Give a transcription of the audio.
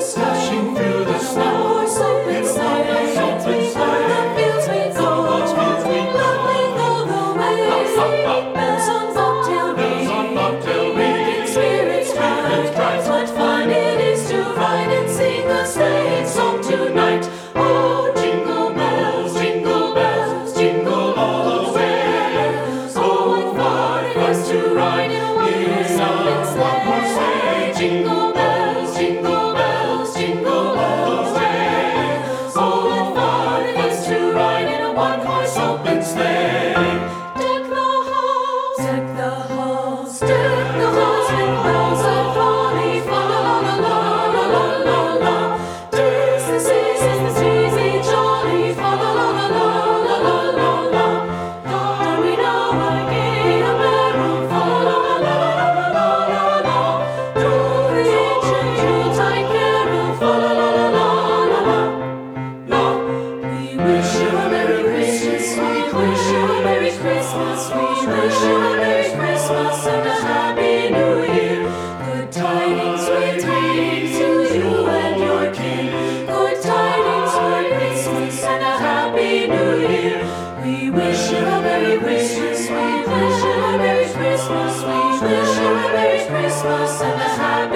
dashing through the snow. In a one-horse open sleigh. The fields we go, laughing all the way. Bells on bobtail ring, making spirits bright. What fun it is to ride and sing a sleighing song tonight. Oh, jingle bells, jingle all the way. Oh, what fun it is to ride in a one-horse open sleigh. Jingle bells, jingle all the way. Oh, what fun it is to ride in a one-horse open sleigh. Deck the halls, deck the halls, deck the halls with bells of holly. Fa la la la la la la la. This is easy jolly. Fa la la la la la la la la. Don't we know a gay a barrel? Fa la la la la la la la. Do the ancient Yuletide carol. Fa la la la la la la la. We wish you a Merry Christmas. We wish you a Merry Christmas. We wish you a Merry Christmas and a Happy New Year. Good tidings to you and your king. Good tidings for Christmas and a Happy New Year. We wish you a Merry Christmas. We wish you a Merry Christmas. We wish you a Merry Christmas and a Happy